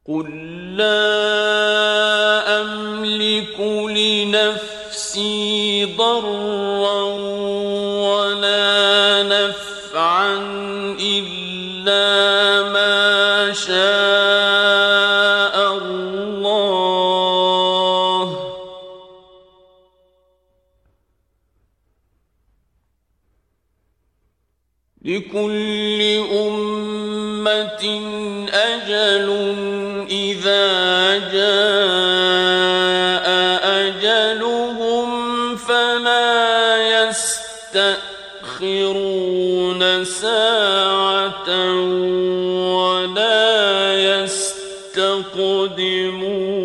قل لا أملك لنفسي ضرا ولا نفعا إلا ما شاء الله لكل أمة أجل إذا جاء أجلهم فلا يستأخرون ساعة ولا يستقدمون